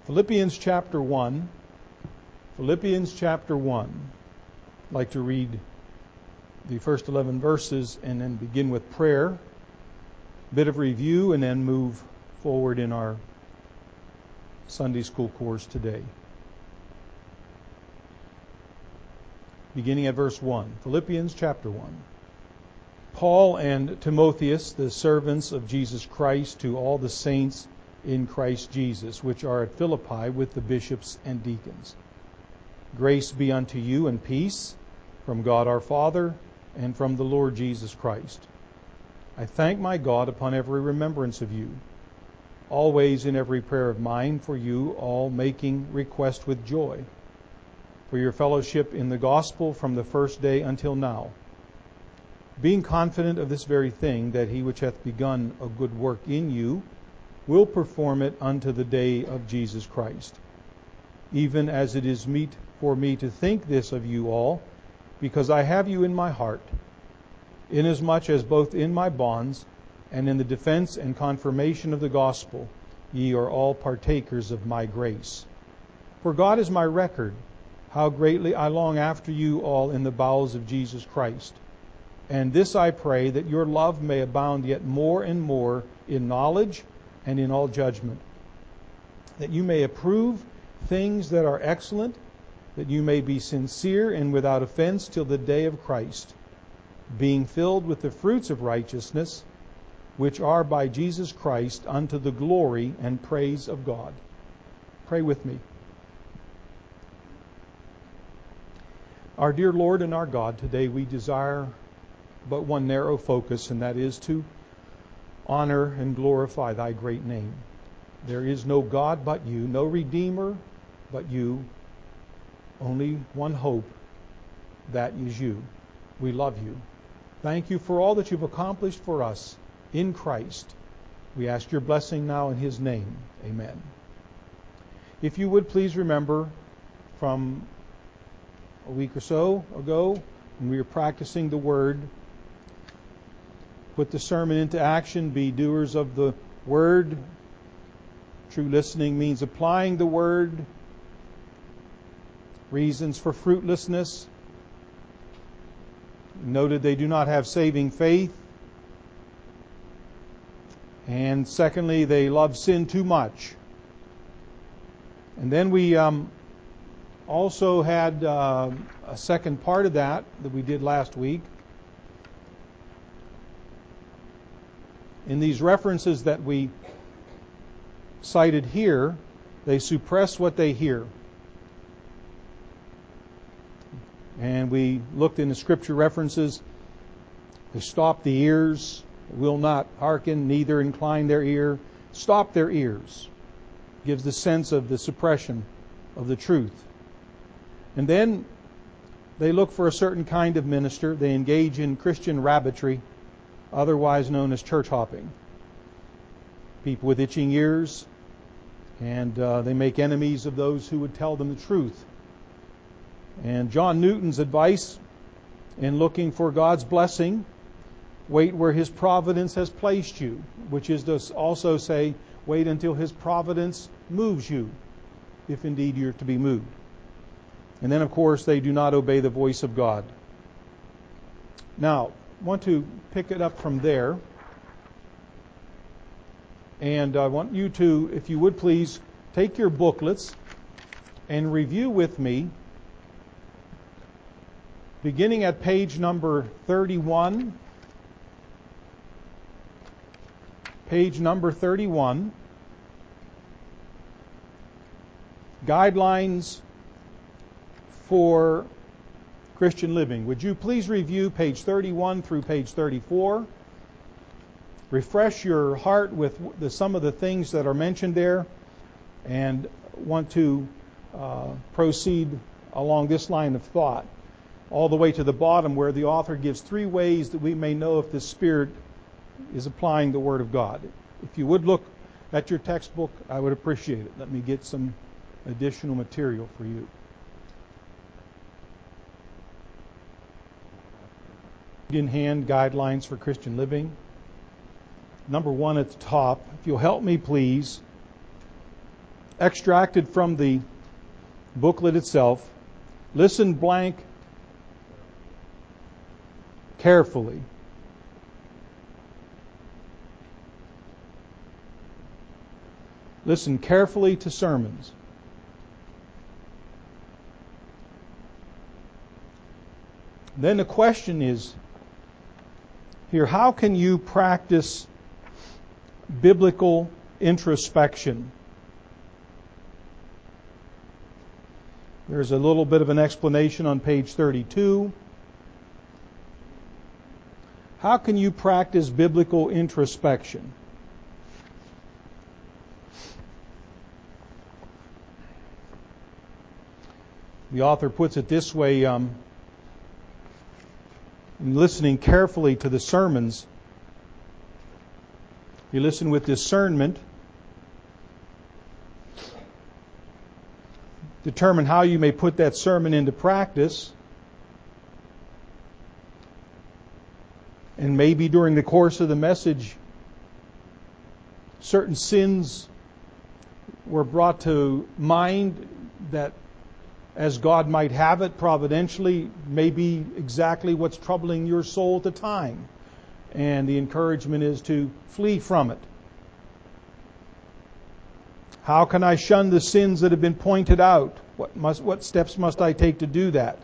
Philippians chapter 1. Philippians chapter 1. I'd like to read the first 11 verses and then begin with prayer, a bit of review, and then move forward in our Sunday school course today. Beginning at verse 1. Philippians chapter 1. Paul and Timotheus, the servants of Jesus Christ, to all the saints in Christ Jesus, which are at Philippi with the bishops and deacons. Grace be unto you and peace from God our Father and from the Lord Jesus Christ. I thank my God upon every remembrance of you, always in every prayer of mine for you all, making request with joy, for your fellowship in the gospel from the first day until now, being confident of this very thing, that he which hath begun a good work in you will perform it unto the day of Jesus Christ. Even as it is meet for me to think this of you all, because I have you in my heart, inasmuch as both in my bonds and in the defense and confirmation of the gospel ye are all partakers of my grace. For God is my record, how greatly I long after you all in the bowels of Jesus Christ. And this I pray, that your love may abound yet more and more in knowledge and in all judgment, that you may approve things that are excellent, that you may be sincere and without offense till the day of Christ, being filled with the fruits of righteousness, which are by Jesus Christ unto the glory and praise of God. Pray with me. Our dear Lord and our God, today we desire but one narrow focus, and that is to honor and glorify thy great name. There is no God but you, no Redeemer but you, only one hope, that is you. We love you. Thank you for all that you've accomplished for us in Christ. We ask your blessing now in his name. Amen. If you would please remember from a week or so ago when we were practicing the word, put the sermon into action, be doers of the word. True listening means applying the word. Reasons for fruitlessness. Noted they do not have saving faith. And secondly, they love sin too much. And then we also had a second part of that we did last week. In these references that we cited here, they suppress what they hear. And we looked in the scripture references. They stop the ears, will not hearken, neither incline their ear. Stop their ears. Gives the sense of the suppression of the truth. And then they look for a certain kind of minister. They engage in Christian rabbitry, otherwise known as church hopping. People with itching ears, and they make enemies of those who would tell them the truth. And John Newton's advice in looking for God's blessing, wait where his providence has placed you, which is to also say, wait until his providence moves you, if indeed you're to be moved. And then, of course, they do not obey the voice of God. Now, I want to pick it up from there. And I want you to, if you would please, take your booklets and review with me, beginning at page number 31. Page number 31. Guidelines for Christian living. Would you please review page 31 through page 34? Refresh your heart with some of the things that are mentioned there, and want to proceed along this line of thought all the way to the bottom, where the author gives 3 ways that we may know if the Spirit is applying the Word of God. If you would look at your textbook, I would appreciate it. Let me get some additional material for you. In hand, guidelines for Christian living. Number 1 at the top. If you'll help me, please, extracted from the booklet itself. Listen blank carefully. Listen carefully to sermons. Then the question is here, how can you practice biblical introspection? There's a little bit of an explanation on page 32. How can you practice biblical introspection? The author puts it this way, in listening carefully to the sermons, you listen with discernment, determine how you may put that sermon into practice, and maybe during the course of the message, certain sins were brought to mind that, as God might have it, providentially, may be exactly what's troubling your soul at the time. And the encouragement is to flee from it. How can I shun the sins that have been pointed out? What steps must I take to do that?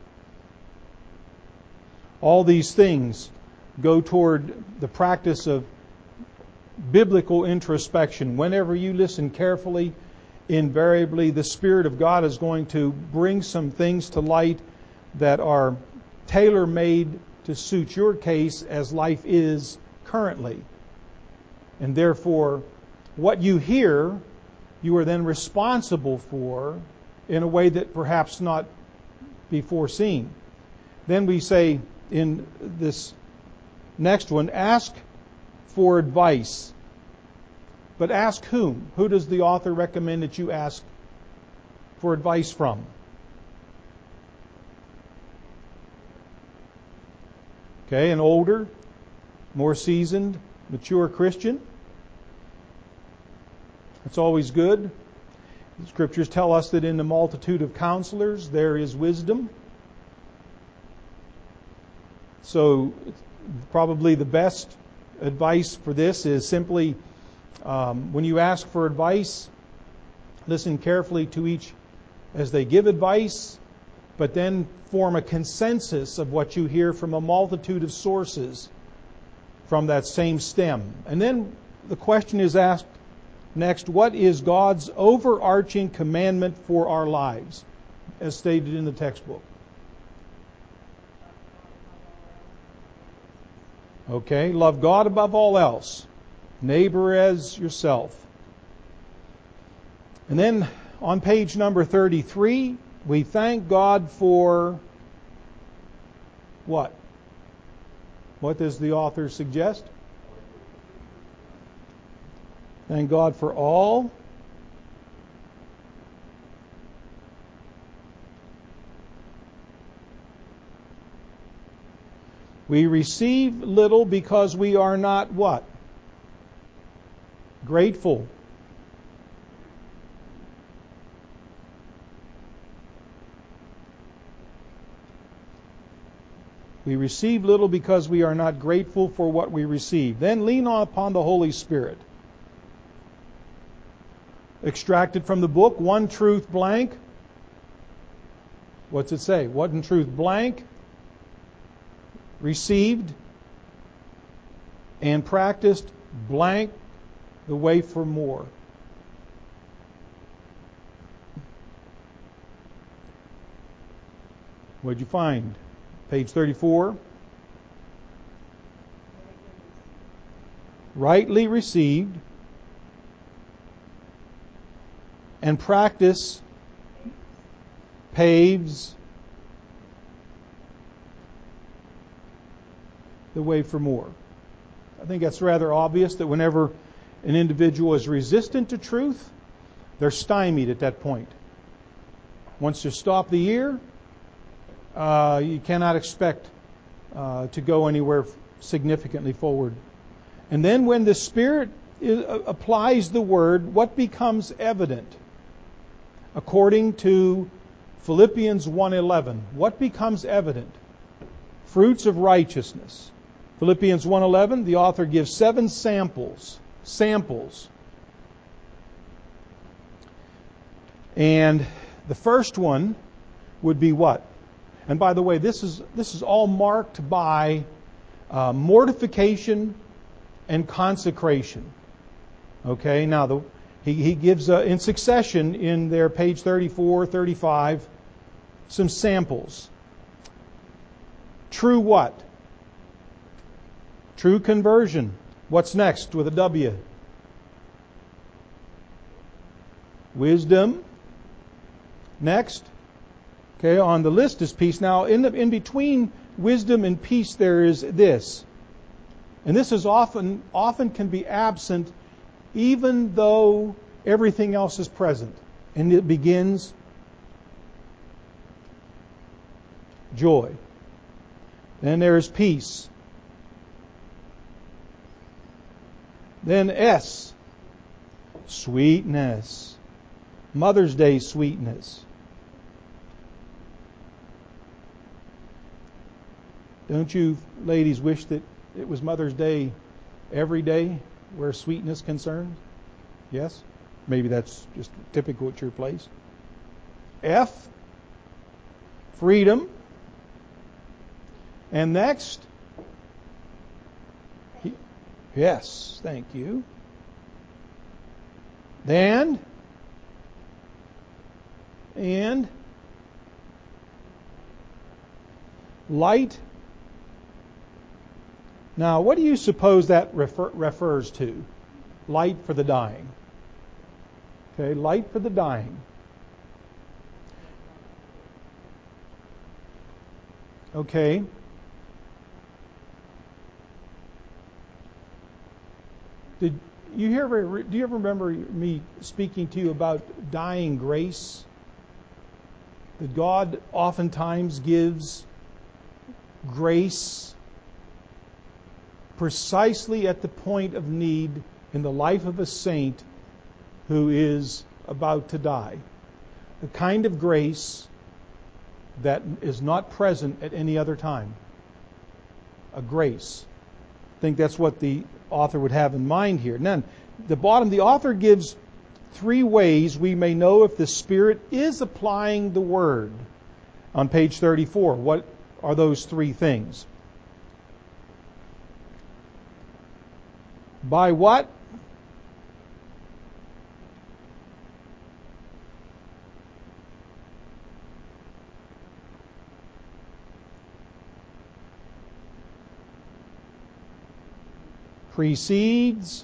All these things go toward the practice of biblical introspection. Whenever you listen carefully, invariably the Spirit of God is going to bring some things to light that are tailor-made to suit your case as life is currently. And therefore, what you hear, you are then responsible for in a way that perhaps not be foreseen. Then we say in this next one, ask for advice. But ask whom? Who does the author recommend that you ask for advice from? Okay, an older, more seasoned, mature Christian. That's always good. The Scriptures tell us that in the multitude of counselors there is wisdom. So probably the best advice for this is simply, when you ask for advice, listen carefully to each as they give advice, but then form a consensus of what you hear from a multitude of sources from that same stem. And then the question is asked next, what is God's overarching commandment for our lives, as stated in the textbook? Okay, love God above all else, neighbor as yourself. And then on page number 33, we thank God for what? What does the author suggest? Thank God for all. We receive little because we are not what? Grateful. We receive little because we are not grateful for what we receive. Then lean upon the Holy Spirit. Extracted from the book, one truth blank. What's it say? One truth blank. Received and practiced blank the way for more. What'd you find? Page 34. Rightly received and practice paves the way for more. I think that's rather obvious that whenever an individual is resistant to truth, they're stymied at that point. Once you stop the ear, you cannot expect to go anywhere significantly forward. And then when the Spirit applies the Word, what becomes evident? according to Philippians 1:11. What becomes evident? Fruits of righteousness. Philippians 1:11, the author gives 7 samples. And the first one would be what? And by the way, this is all marked by mortification and consecration. Okay, now he gives in succession in their page 34, 35, some samples. True what? True conversion. What's next with a W? Wisdom. Next. Okay, on the list is peace. Now, in between wisdom and peace, there is this. And this is often can be absent even though everything else is present. And it begins joy. Then there is peace. Then S, sweetness. Mother's Day sweetness. Don't you ladies wish that it was Mother's Day every day where sweetness is concerned? Yes? Maybe that's just typical at your place. F, freedom. And next, yes, thank you. Then, and light. Now, what do you suppose that refers to? Light for the dying. Okay, light for the dying. Okay. Do you ever remember me speaking to you about dying grace? That God oftentimes gives grace precisely at the point of need in the life of a saint who is about to die. The kind of grace that is not present at any other time. A grace. I think that's what the author would have in mind here. And then, the bottom, the author gives 3 ways we may know if the Spirit is applying the Word. On page 34, what are those 3 things? By what? Precedes.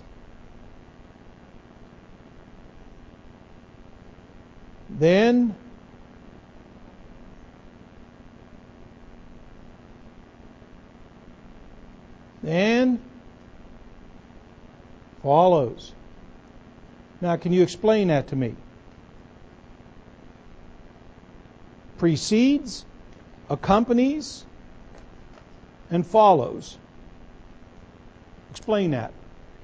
Then. And follows. Now, can you explain that to me? Precedes, accompanies, and follows. Explain that.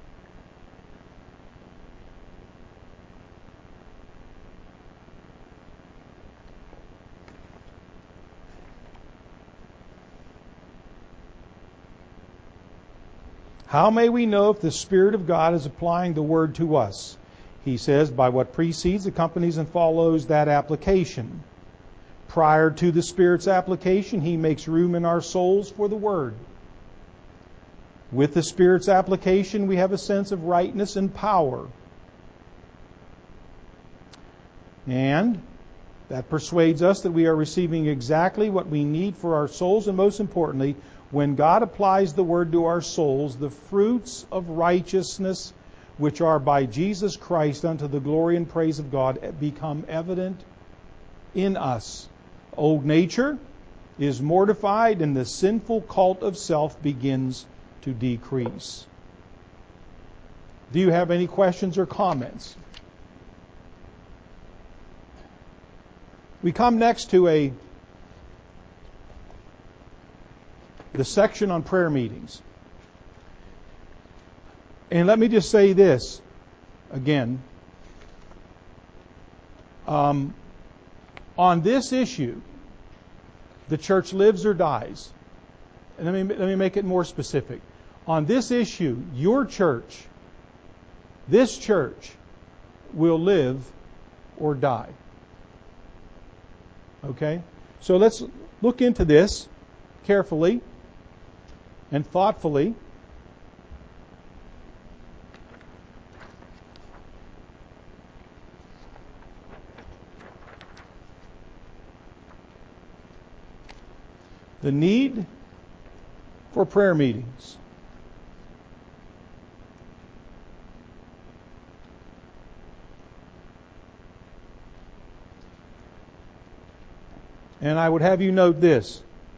How may we know if the Spirit of God is applying the Word to us? He says, by what precedes, accompanies, and follows that application. Prior to the Spirit's application, He makes room in our souls for the Word. With the Spirit's application, we have a sense of rightness and power. And that persuades us that we are receiving exactly what we need for our souls, and most importantly, when God applies the Word to our souls, the fruits of righteousness, which are by Jesus Christ unto the glory and praise of God, become evident in us. Old nature is mortified, and the sinful cult of self begins to decrease. Do you have any questions or comments? We come next to the section on prayer meetings. And let me just say this again. On this issue, the church lives or dies. And let me make it more specific. On this issue, your church, this church, will live or die. Okay? So let's look into this carefully and thoughtfully. The need for prayer meetings. And I would have you note this.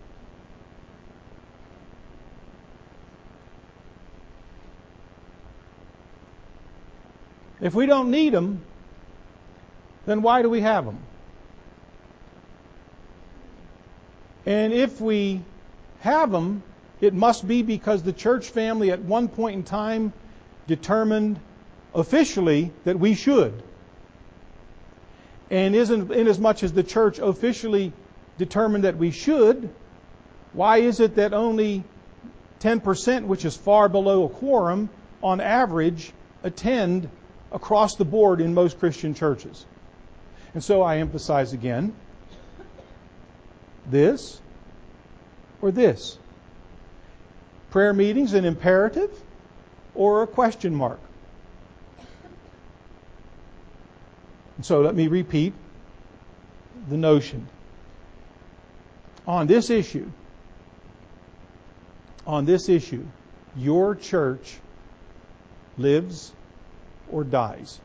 If we don't need them, then why do we have them? And if we have them, it must be because the church family at one point in time determined officially that we should. And inasmuch as the church officially determined that we should, why is it that only 10%, which is far below a quorum, on average, attend across the board in most Christian churches? And so I emphasize again, this or this. Prayer meetings an imperative or a question mark? And so let me repeat the notion. On this issue, your church lives or dies.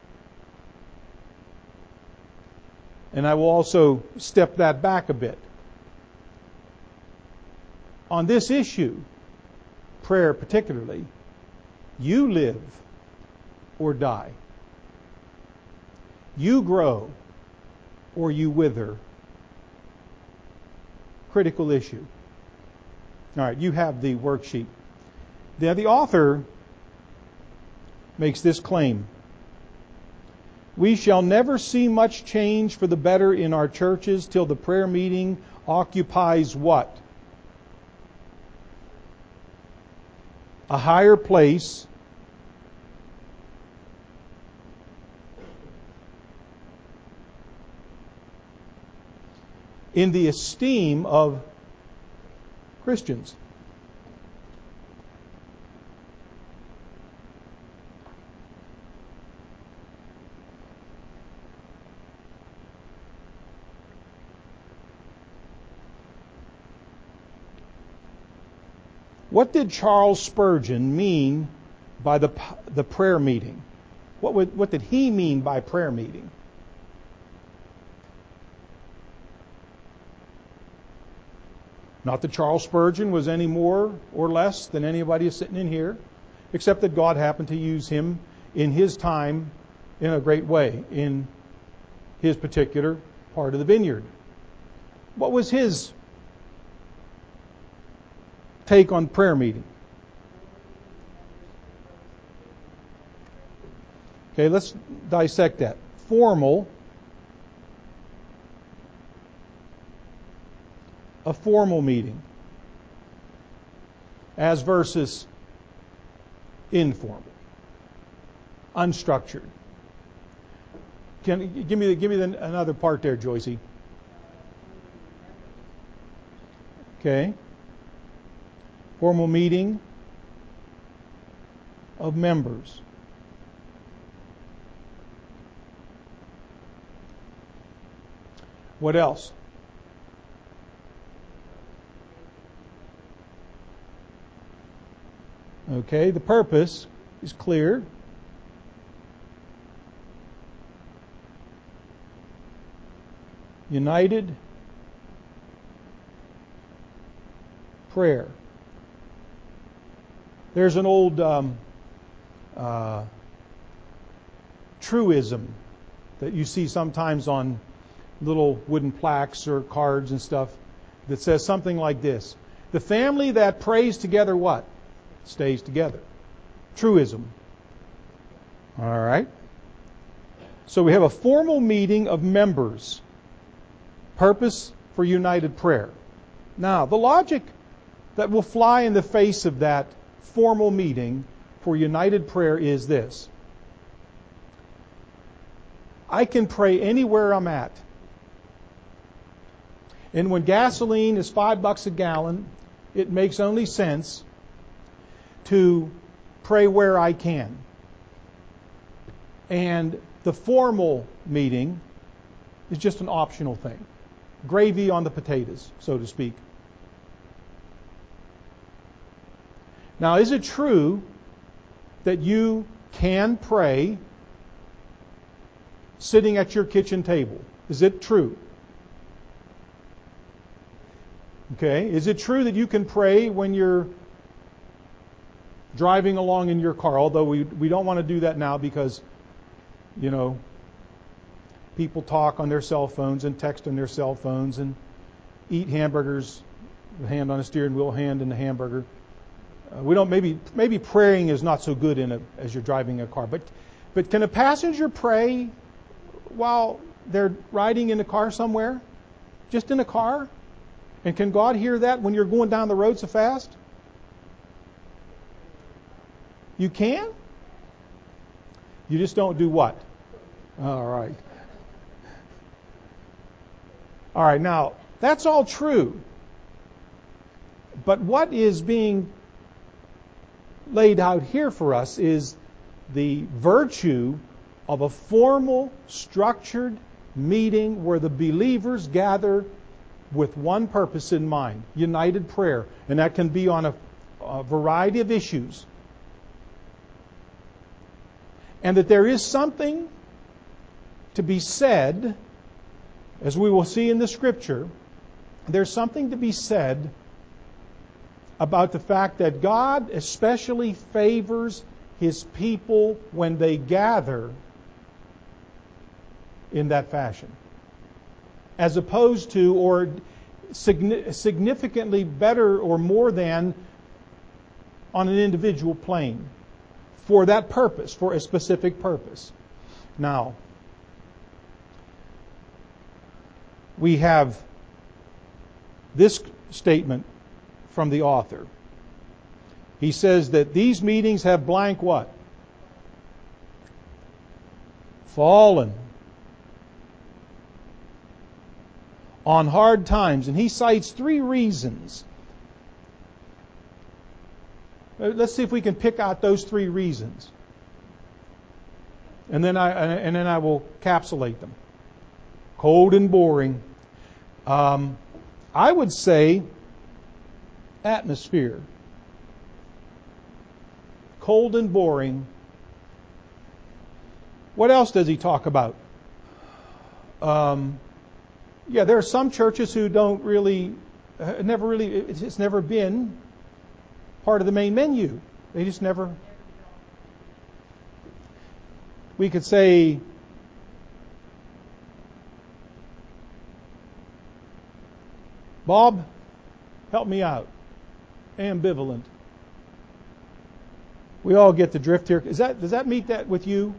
And I will also step that back a bit. On this issue, prayer particularly, you live or die. You grow or you wither. Critical issue. All right, you have the worksheet. Now, the author makes this claim. We shall never see much change for the better in our churches till the prayer meeting occupies what? A higher place in the esteem of Christians. What did Charles Spurgeon mean by the prayer meeting? What did he mean by prayer meeting? Not that Charles Spurgeon was any more or less than anybody sitting in here, except that God happened to use him in his time in a great way in his particular part of the vineyard. What was his take on prayer meeting? Okay, let's dissect that. Formal. A formal meeting as versus informal, unstructured. Give me another part there, Joycey. Okay. Formal meeting of members. What else? Okay, the purpose is clear. United prayer. There's an old truism that you see sometimes on little wooden plaques or cards and stuff that says something like this. The family that prays together what? Stays together. Truism. All right. So we have a formal meeting of members. Purpose for united prayer. Now, the logic that will fly in the face of that formal meeting for united prayer is this. I can pray anywhere I'm at. And when gasoline is $5 a gallon, it makes only sense to pray where I can. And the formal meeting is just an optional thing. Gravy on the potatoes, so to speak. Now, is it true that you can pray sitting at your kitchen table? Is it true? Okay. Is it true that you can pray when you're driving along in your car? Although we don't want to do that now because, people talk on their cell phones and text on their cell phones and eat hamburgers, the hand on the steering wheel, hand in the hamburger. We don't. Maybe praying is not so good as you're driving a car. But can a passenger pray while they're riding in a car somewhere, just in a car? And can God hear that when you're going down the road so fast? You can? You just don't do what? All right. All right, now, that's all true. But what is being laid out here for us is the virtue of a formal, structured meeting where the believers gather with one purpose in mind, united prayer. And that can be on a variety of issues. And that there is something to be said, as we will see in the Scripture, there's something to be said about the fact that God especially favors His people when they gather in that fashion, as opposed to, or significantly better or more than on an individual plane for that purpose, for a specific purpose. Now, we have this statement from the author. He says that these meetings have blank what? Fallen on hard times. And he cites 3 reasons. Let's see if we can pick out those 3 reasons. And then I will capsulate them. Cold and boring. I would say atmosphere. Cold and boring. What else does he talk about? There are some churches who don't really, it's never been part of the main menu. They just never. We could say, Bob, help me out. Ambivalent. We all get the drift here. Does that meet that with you?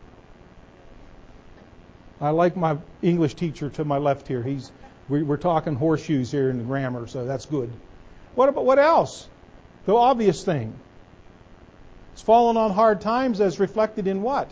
I like my English teacher to my left here. We're talking horseshoes here in the grammar, so that's good. What else? The obvious thing. It's fallen on hard times as reflected in what?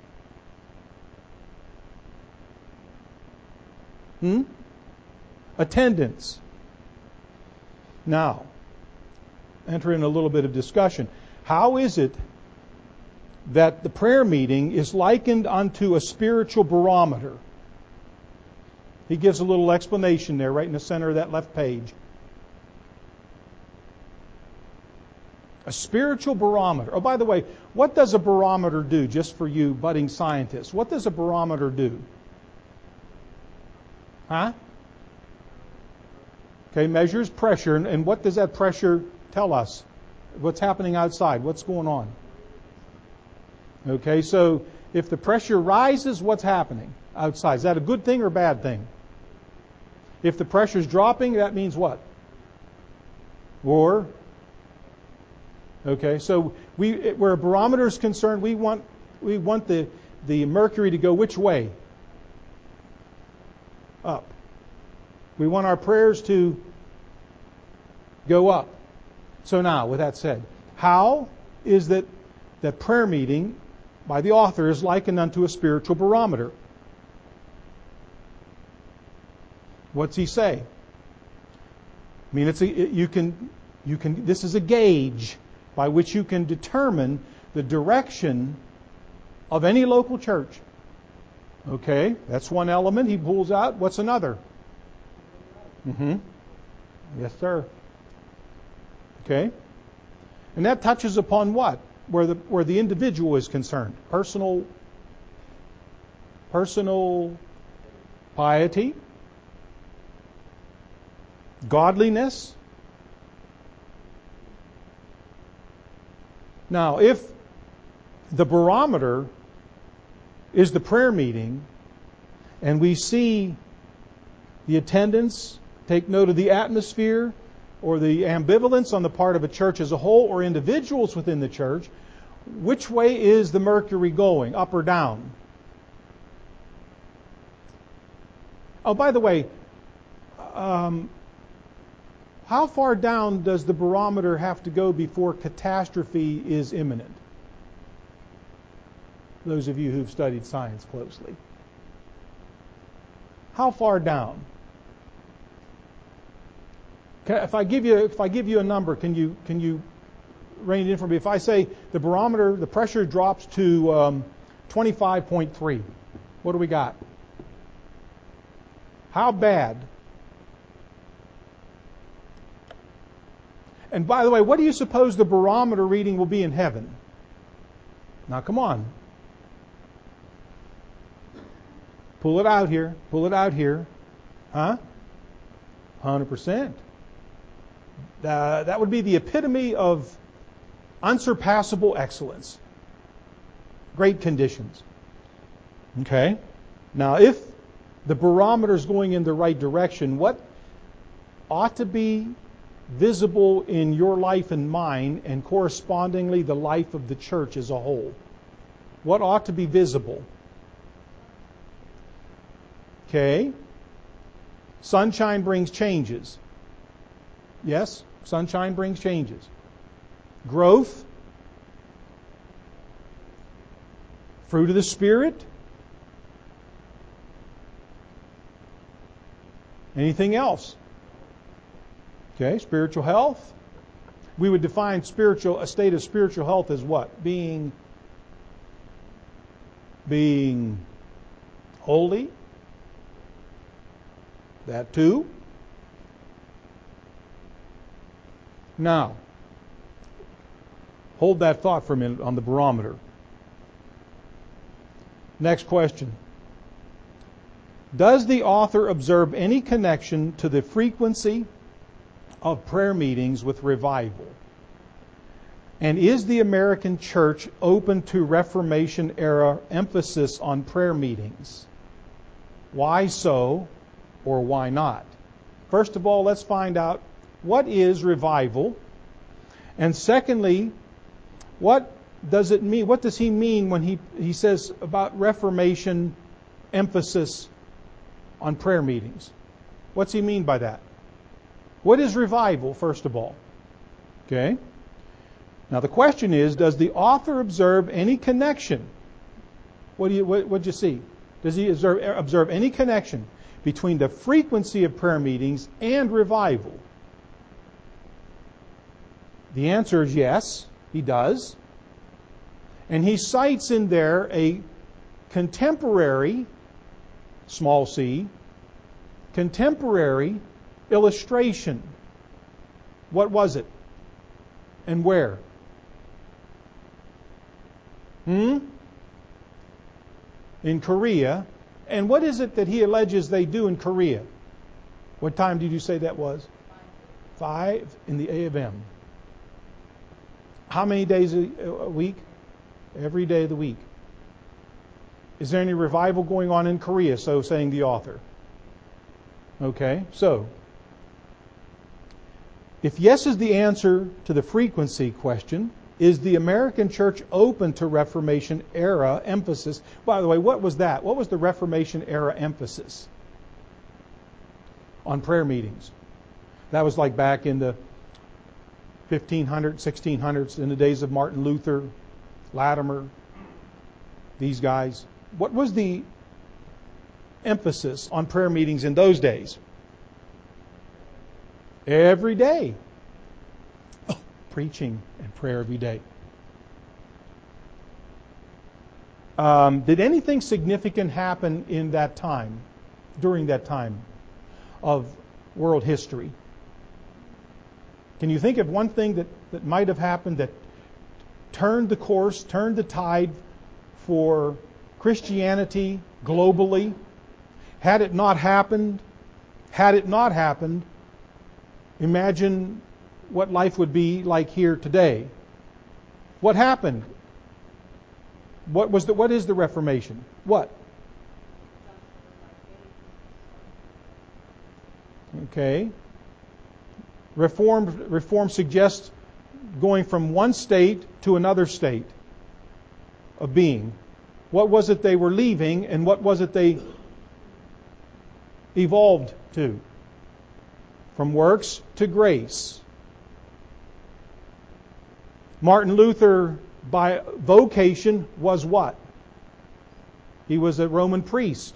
Attendance. Now, enter in a little bit of discussion. How is it that the prayer meeting is likened unto a spiritual barometer? He gives a little explanation there right in the center of that left page. A spiritual barometer. Oh, by the way, what does a barometer do, just for you budding scientists? What does a barometer do? Okay, measures pressure. And what does that pressure tell us? What's happening outside? What's going on? Okay, so if the pressure rises, what's happening outside? Is that a good thing or a bad thing? If the pressure's dropping, that means what? War. Okay, so where a barometer is concerned, we want the the mercury to go which way? Up. We want our prayers to go up. So now, with that said, how is that prayer meeting by the author is likened unto a spiritual barometer? What's he say? I mean, this is a gauge by which you can determine the direction of any local church. Okay, that's one element he pulls out. What's another? Yes, sir. Okay. And that touches upon what? Where the individual is concerned. Personal piety, godliness. Now, if the barometer is the prayer meeting, and we see the attendance, take note of the atmosphere, or the ambivalence on the part of a church as a whole, or individuals within the church, which way is the mercury going, up or down? Oh, by the way, how far down does the barometer have to go before catastrophe is imminent? Those of you who've studied science closely. How far down? If I give you a number, can you rein it in for me? If I say the barometer, the pressure drops to 25.3, what do we got? How bad? And by the way, what do you suppose the barometer reading will be in heaven? Now, come on. Pull it out here. Pull it out here. Huh? 100%. That would be the epitome of unsurpassable excellence. Great conditions. Okay? Now, if the barometer is going in the right direction, what ought to be visible in your life and mine, and correspondingly the life of the church as a whole? What ought to be visible? Okay. Sunshine brings changes. Yes, sunshine brings changes. Growth. Fruit of the Spirit. Anything else? Okay, spiritual health. We would define a state of spiritual health as what? Being holy. That too. Now, hold that thought for a minute on the barometer. Next question. Does the author observe any connection to the frequency of prayer meetings with revival? And is the American church open to Reformation era emphasis on prayer meetings? Why so, or why not? First of all, let's find out what is revival. And secondly, what does it mean? What does he mean when he says about Reformation emphasis on prayer meetings? What's he mean by that? What is revival, first of all? Okay. Now the question is, does the author observe any connection? What'd you see? Does he observe any connection between the frequency of prayer meetings and revival? The answer is yes, he does. And he cites in there a contemporary, small c, contemporary illustration. What was it? And where? In Korea. And what is it that he alleges they do in Korea? What time did you say that was? 5 in the A of M. How many days a week? Every day of the week. Is there any revival going on in Korea, so saying the author? Okay, so if yes is the answer to the frequency question, Is the American church open to Reformation era emphasis? By the way, what was that? What was the Reformation era emphasis on prayer meetings? That was like back in the 1500s, 1600s, in the days of Martin Luther, Latimer, these guys. What was the emphasis on prayer meetings in those days? Every day. Preaching and prayer every day. Did anything significant happen in that time, during that time of world history? Can you think of one thing that might have happened that turned the course, turned the tide for Christianity globally? Had it not happened, imagine what life would be like here today. What happened? What is the Reformation? What? Okay. Reform suggests going from one state to another state of being. What was it they were leaving, and what was it they evolved to? From works to grace. Martin Luther, by vocation, was what? He was a Roman priest.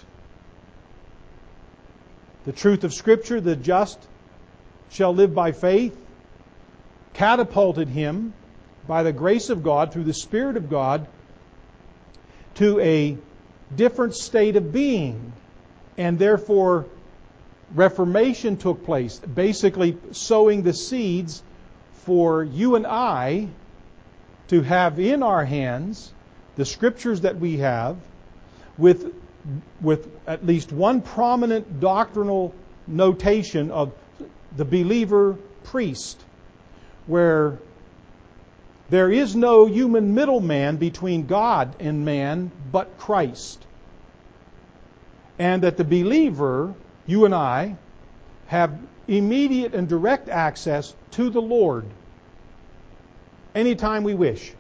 The truth of Scripture, the just shall live by faith, catapulted him by the grace of God, through the Spirit of God, to a different state of being. And therefore, Reformation took place, basically sowing the seeds for you and I to have in our hands the Scriptures that we have, with at least one prominent doctrinal notation of the believer priest, where there is no human middleman between God and man but Christ. And that the believer, you and I, have immediate and direct access to the Lord anytime we wish.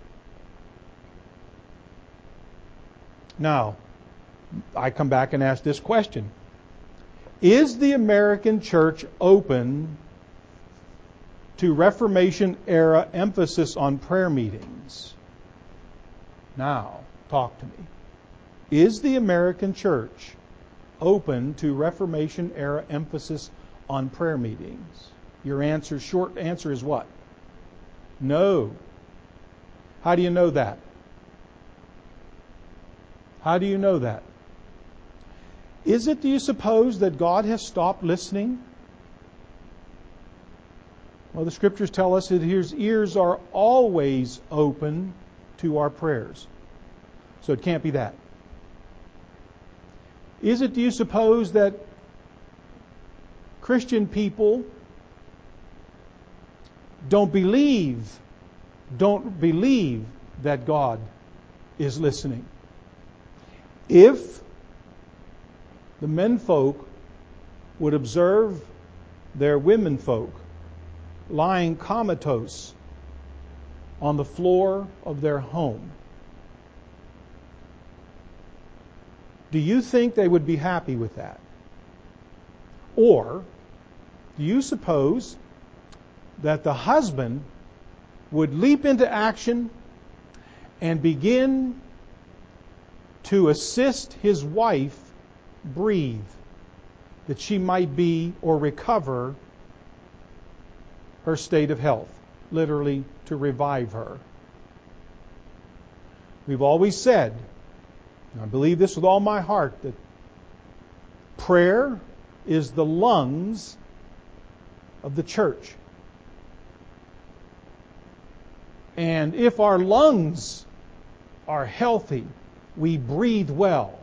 Now, I come back and ask this question. Is the American church open to Reformation era emphasis on prayer meetings? Now, talk to me. Is the American church open to Reformation era emphasis on prayer meetings? Your answer, short answer, is what? No. How do you know that? How do you know that? Is it, do you suppose, that God has stopped listening? Well, the Scriptures tell us that His ears are always open to our prayers. So it can't be that. Is it, do you suppose, that Christian people don't believe that God is listening? If the menfolk would observe their womenfolk lying comatose on the floor of their home, do you think they would be happy with that? Or do you suppose that the husband would leap into action and begin to assist his wife breathe, that she might be or recover her state of health, literally to revive her? We've always said, and I believe this with all my heart, that prayer is the lungs of the church. And if our lungs are healthy, we breathe well.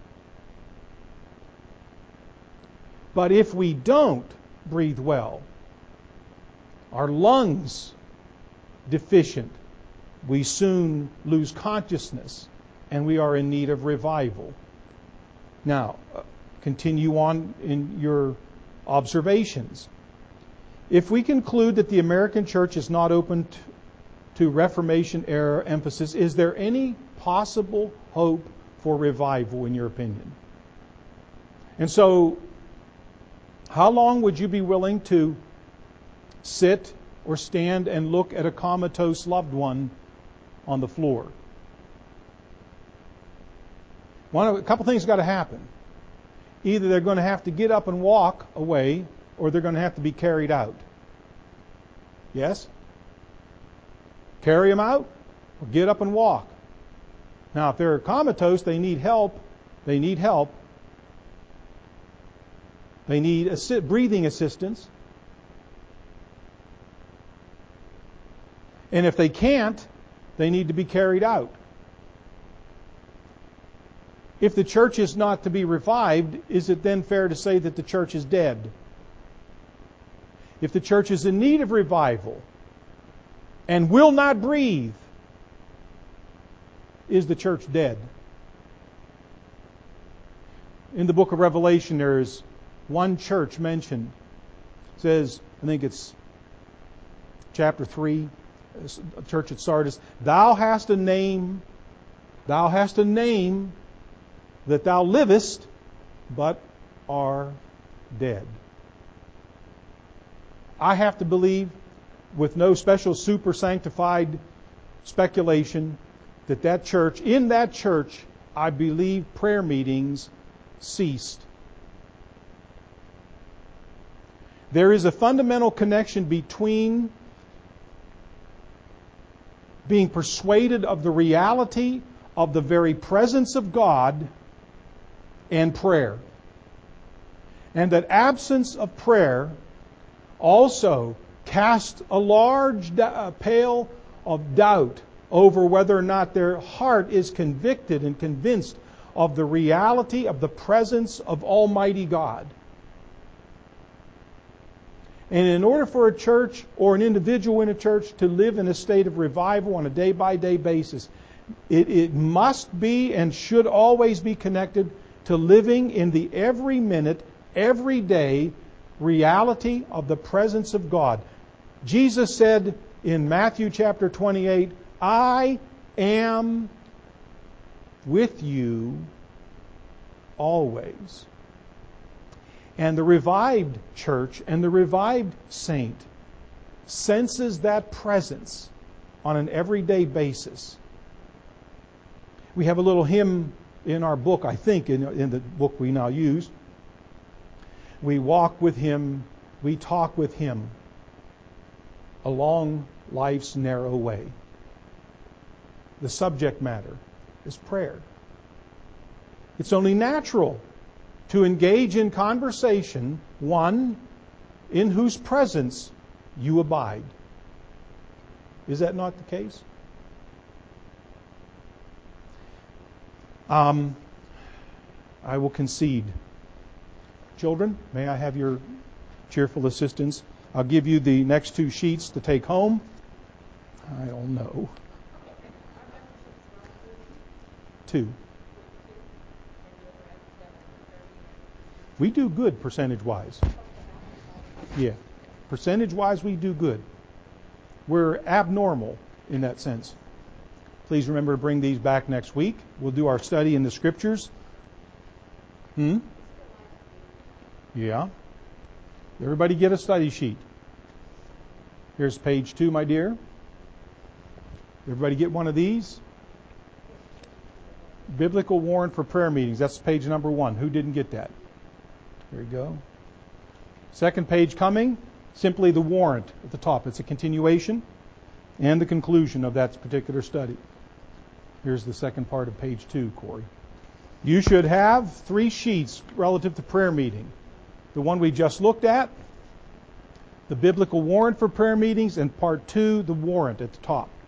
But if we don't breathe well, our lungs deficient, we soon lose consciousness and we are in need of revival. Now, continue on in your observations. If we conclude that the American church is not open to Reformation era emphasis, is there any possible hope for revival in your opinion? And so, how long would you be willing to sit or stand and look at a comatose loved one on the floor? A couple things got to happen. Either they're going to have to get up and walk away, or they're going to have to be carried out. Yes? Carry them out, or get up and walk. Now, if they're comatose, they need help. They need help. They need breathing assistance. And if they can't, they need to be carried out. If the church is not to be revived, is it then fair to say that the church is dead? If the church is in need of revival and will not breathe, is the church dead? In the book of Revelation, there is one church mentioned. It says, I think it's chapter 3, church at Sardis, thou hast a name that thou livest, but are dead. I have to believe, with no special super sanctified speculation, that church, in that church, I believe prayer meetings ceased. There is a fundamental connection between being persuaded of the reality of the very presence of God and prayer. And that absence of prayer also casts a large pale of doubt over whether or not their heart is convicted and convinced of the reality of the presence of Almighty God. And in order for a church or an individual in a church to live in a state of revival on a day-by-day basis, it must be and should always be connected to living in the every minute, every day reality of the presence of God. Jesus said in Matthew chapter 28, I am with you always. And the revived church and the revived saint senses that presence on an everyday basis. We have a little hymn in our book, I think, in the book we now use. We walk with Him, we talk with Him along life's narrow way. The subject matter is prayer. It's only natural to engage in conversation, one in whose presence you abide. Is that not the case? I will concede. Children, may I have your cheerful assistance? I'll give you the next two sheets to take home. I don't know. 2. We do good percentage-wise. Yeah. Percentage-wise, we do good. We're abnormal in that sense. Please remember to bring these back next week. We'll do our study in the Scriptures. Yeah. Everybody get a study sheet. Here's page 2, my dear. Everybody get one of these. Biblical warrant for prayer meetings. That's page number 1. Who didn't get that? There you go. Second page coming. Simply the warrant at the top. It's a continuation and the conclusion of that particular study. Here's the second part of page 2, Corey. You should have 3 sheets relative to prayer meeting. The one we just looked at, the biblical warrant for prayer meetings, and part 2, the warrant at the top.